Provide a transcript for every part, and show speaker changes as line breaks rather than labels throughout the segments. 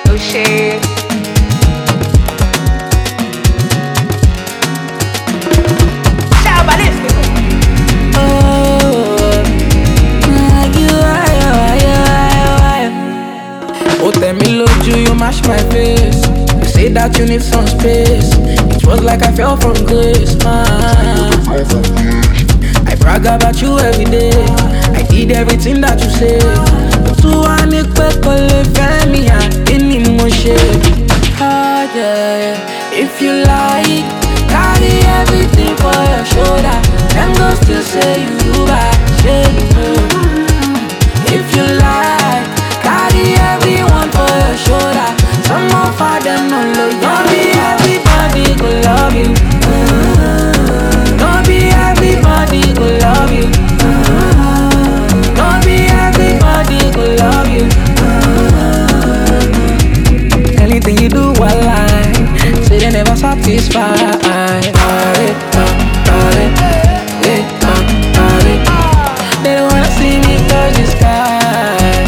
Oh shit. Ciao, ballistico.
Oh, tell me, Lord, you mash my face. You say that you need some space. It was like I fell from grace. I brag about you every day. I did everything that you said. To one family, in emotion. Yeah. If you like, carry everything for your shoulder. Them go still say you do bad shit. If you like, carry everyone for your shoulder. Some of them no love you. Don't be everybody go love you. Don't be everybody go love you. Don't be everybody go love you. Anything you do, I like. Say they never satisfy. They don't wanna see me touch the sky.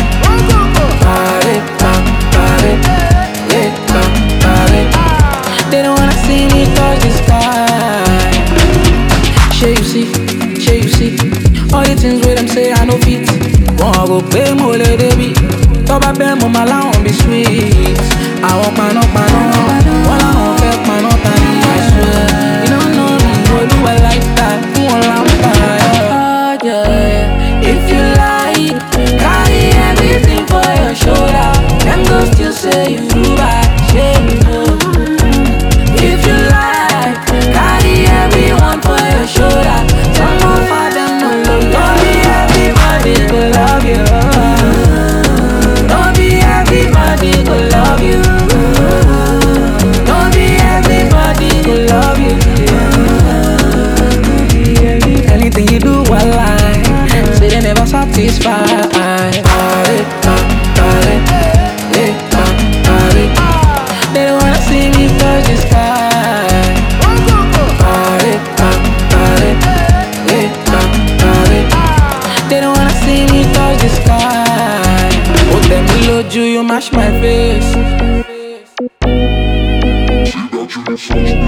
They don't wanna see me touch the sky. Shey you see, all the things where them say I no fit. Won't go pay more let they be. Top up them on my lawn be sweet. I want my no, one I want fake my no tani, I swear. You don't know me, go do I like that. You want lamp, yeah. If you like, carry everything for your shoulder. Them go still say you do bad shit. If you like, carry everyone for your shoulder. Some of them no love you. Don't be everybody go love you. Don't be everybody go love you. Don't be everybody go love you. Anything you do, I like. Say they never satisfy. They don't wanna see me touch the sky. They don't wanna see me touch the sky. Oh, tell me, Lord, you mash my face.